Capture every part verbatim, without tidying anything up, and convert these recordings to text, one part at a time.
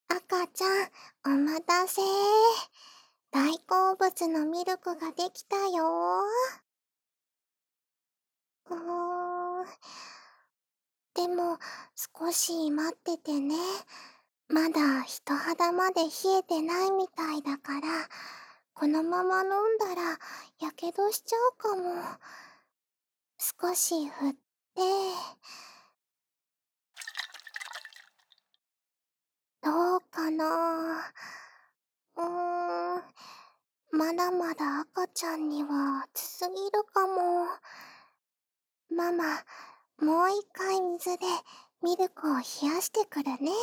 赤ちゃん、お待たせ。大好物のミルクができたよ。うーん。でも、少し待っててね。まだ人肌まで冷えてないみたいだから、このまま飲んだらやけどしちゃうかも。少し振って、どうかな。うーん。まだまだ赤ちゃんには熱すぎるかも。ママ、もう一回水でミルクを冷やしてくるね。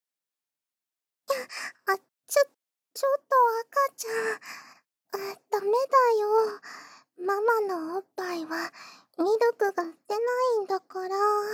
あ、ちょ、ちょっと赤ちゃん。あ、ダメだよ。ママのおっぱいはミルクが出ないんだから。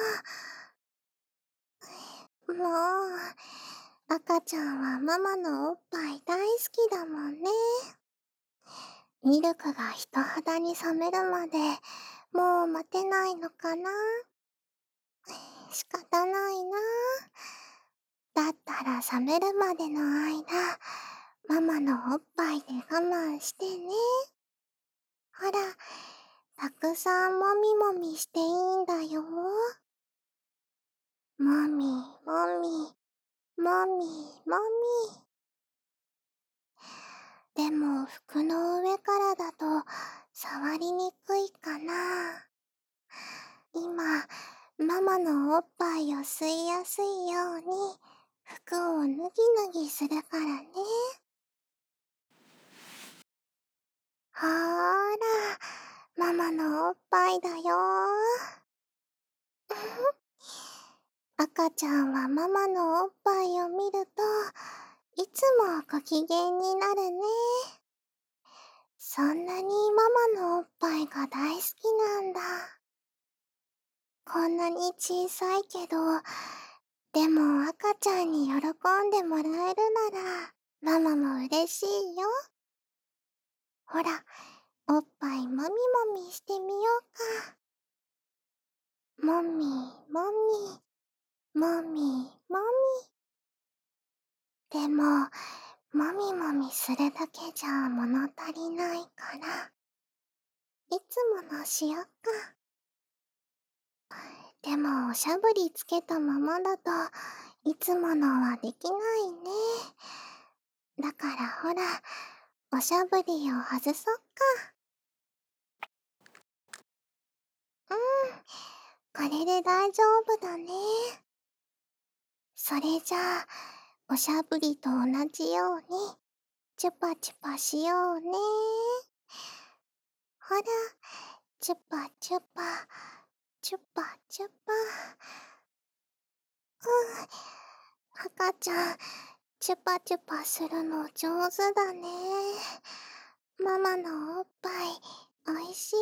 もう、赤ちゃんはママのおっぱい大好きだもんね。ミルクが人肌に冷めるまでもう待てないのかな。仕方ないな。だったら冷めるまでの間、ママのおっぱいで我慢してね。ほら、たくさんもみもみしていいんだよ。もみ、もみ、もみ、もみ。でも服の上からだと触りにくいかな。今、ママのおっぱいを吸いやすいように服を脱ぎ脱ぎするからね。ほーら、ママのおっぱいだよ。赤ちゃんはママのおっぱいを見るといつもご機嫌になるね。そんなにママのおっぱいが大好きなんだ。こんなに小さいけど、でも赤ちゃんに喜んでもらえるならママも嬉しいよ。ほら、おっぱいもみもみしてみようか。もみもみ、もみもみ。でも、もみもみするだけじゃ物足りないから、いつものしよっか。でも、おしゃぶりつけたままだといつものはできないね。だからほら、おしゃぶりを外そっか。うん、これで大丈夫だね。それじゃあ、おしゃぶりと同じように、チュパチュパしようね。ほら、チュパチュパ、チュパチュパ。うん、赤ちゃん、チュパチュパするの上手だね。ママのおっぱい、おいしい？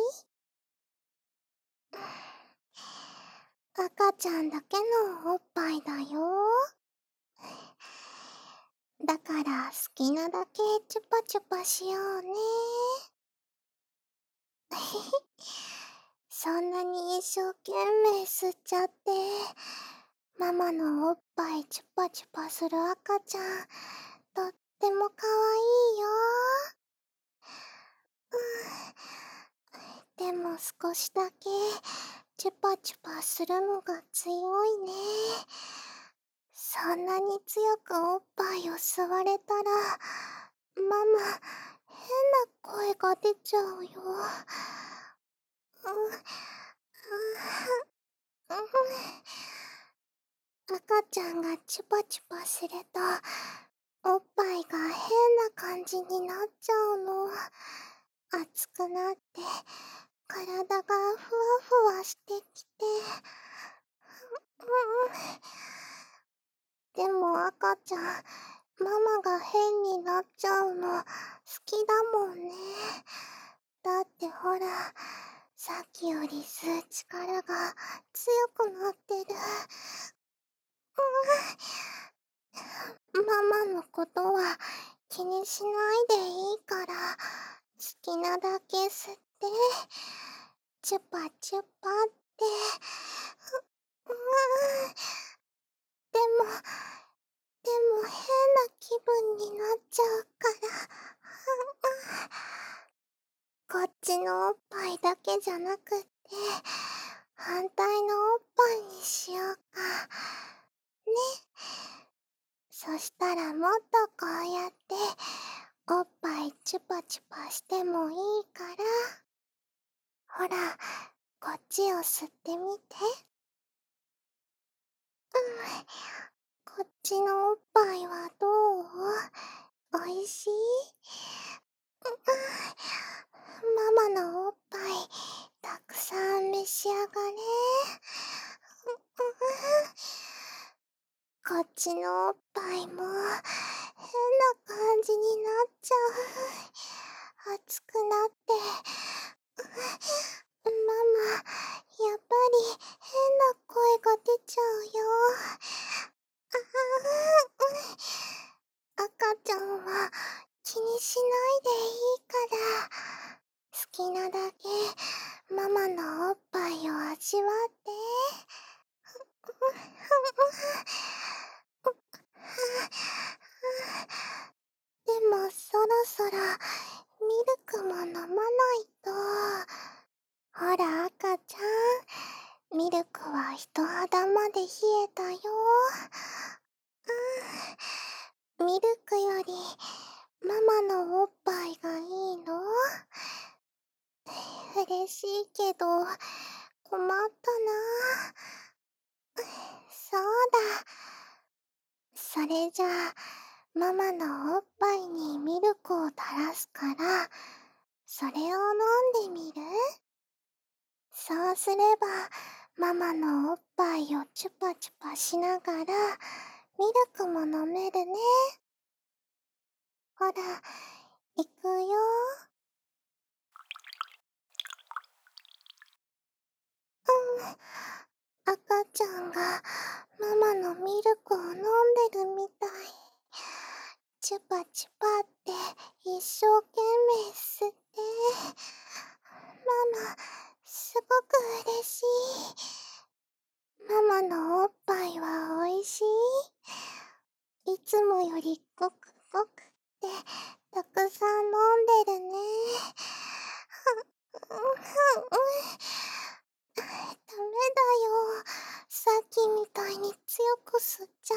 赤ちゃんだけのおっぱいだよ。だから好きなだけチュパチュパしようね。そんなに一生懸命吸っちゃって、ママのおっぱいチュパチュパする赤ちゃん、とってもかわいいよ。でも少しだけチュパチュパするのが強いね。そんなに強くおっぱいを吸われたら、ママ、変な声が出ちゃうよ。うん、うん、うん。赤ちゃんがチュパチュパすると、おっぱいが変な感じになっちゃうの。熱くなって、体がふわふわしてきて。うん、でも赤ちゃん、ママが変になっちゃうの好きだもんね。だってほら、さっきより吸う力が強くなってる。ママのことは気にしないでいいから、好きなだけ吸って、チュパチュパって。う、うん、でも、でもじゃなくって反対のおっぱいにしようかね。そしたらもっとこうやっておっぱいチュパチュパしてもいいから、ほらこっちを吸ってみて。うん、こっちのおっぱいはどう？おいしい？ママのおっぱいたくさん召し上がれ。こっちのおっぱいも変な感じになっちゃう。熱くなって。ママ、やっぱり変な声が出ちゃうよ。ああ、赤ちゃんは気にしないでいいから、好きなだけママのおっぱいを味わって。でもそろそろミルクも飲まないと。ほら赤ちゃん、ミルクは人肌まで冷えたよ。うん、ミルクよりママのおっぱいがいいの？嬉しいけど困ったな。そうだ。それじゃあママのおっぱいにミルクを垂らすから、それを飲んでみる？そうすればママのおっぱいをチュパチュパしながらミルクも飲めるね。ほら、いくよ。うん、赤ちゃんがママのミルクを飲んでるみたい。チュパチュパって一生懸命吸って。ママ、すごく嬉しい。ママのおっぱいはおいしい？いつもよりごくごくってたくさん飲んでるね。ダメだよ。さっきみたいに強く吸っちゃ。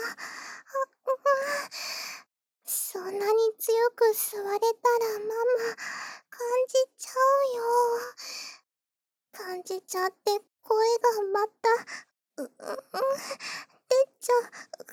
そんなに強く吸われたらママ感じちゃうよ。感じちゃって声がまたううう出ちゃうから。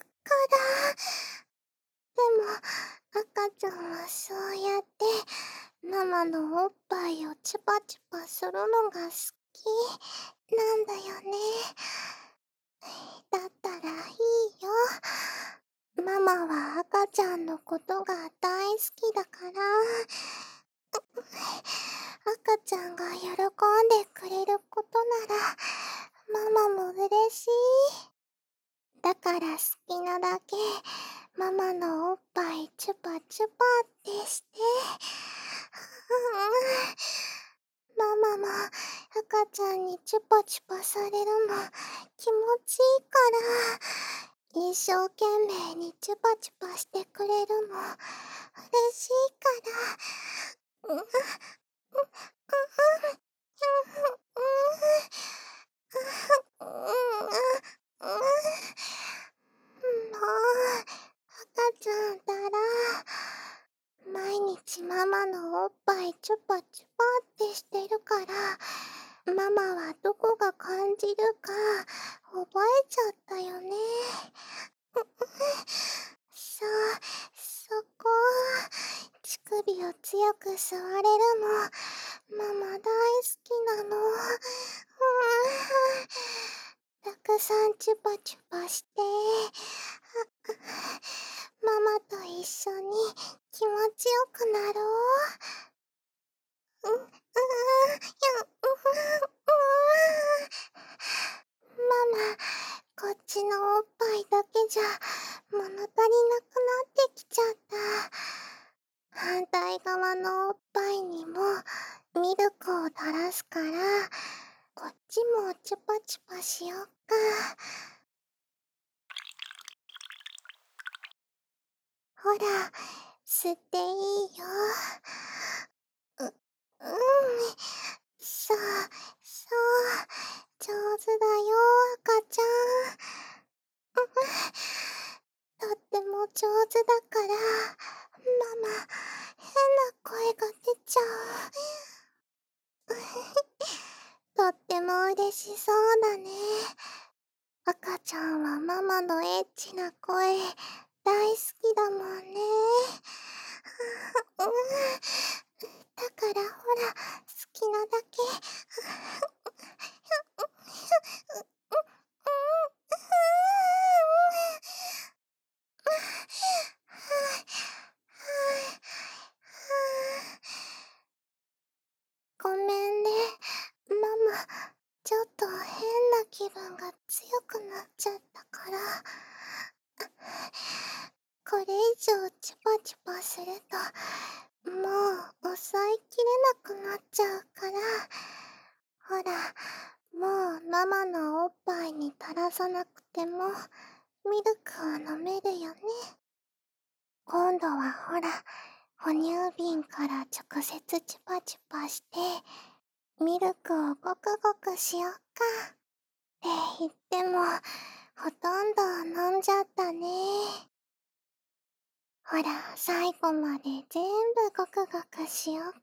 でも赤ちゃんはそうやってママのおっぱいをチュパチュパするのが好きなんだよね。だったらいいよ。ママは赤ちゃんのことが大好きだから。赤ちゃんが喜んでくれることならママも嬉しい。だから好きなだけママのおっぱいチュパチュパってして。ママも赤ちゃんにチュパチュパされるの気持ちいいから、一生懸命にチュパチュパしてくれるの嬉しいから。うんうんうんもう赤ちゃんったら。毎日ママのおっぱいチュパチュパってしてるから、ママはどこが感じるか覚えちゃったよね。そう、そこ。乳首を強く吸われるのママ大好きなの。たくさんチュパチュパして。ママと一緒に気持ちよくなろう。う、うーん、や、うふ、うーん。ママ、こっちのおっぱいだけじゃ物足りなくなってきちゃった。反対側のおっぱいにもミルクを垂らすから、こっちもチュパチュパしよっか。ほら、吸っていいよ。う、うん。さあ、 上手だから、ママ、変な声が出ちゃう。とっても嬉しそうだね。赤ちゃんはママのエッチな声、大好きだもんね。うん、だからほら、好きなだけ。ごめんね、ママ。ちょっと変な気分が強くなっちゃったから。これ以上チュパチュパすると、もう抑えきれなくなっちゃうから。ほら、もうママのおっぱいに垂らさなくても、ミルクは飲めるよね。今度はほら、哺乳瓶から直接チュパチュパして、ミルクをごくごくしよっか。って言っても、ほとんど飲んじゃったね。ほら、最後まで全部ごくごくしよっか。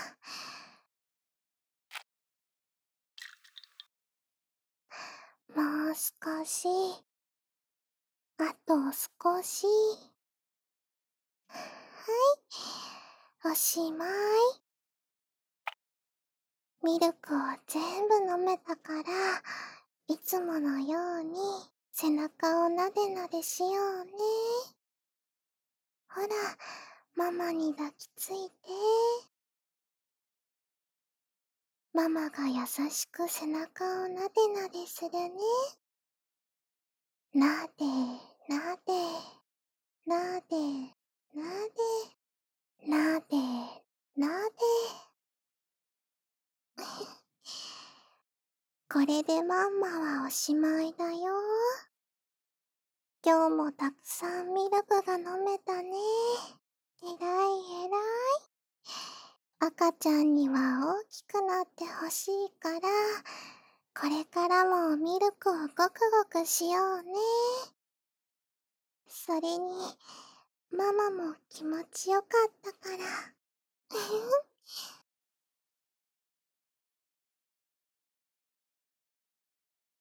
もう少し。あと少し。はい、おしまい。ミルクを全部飲めたから、いつものように背中をなでなでしようね。ほら、ママに抱きついて。ママが優しく背中をなでなでするね。なで、なで、なで、なで、なで、なで。これでマンマはおしまいだよ。今日もたくさんミルクが飲めたね。えらいえらい。赤ちゃんには大きくなってほしいから、これからもミルクをごくごくしようね。それに、ママも気持ちよかったから。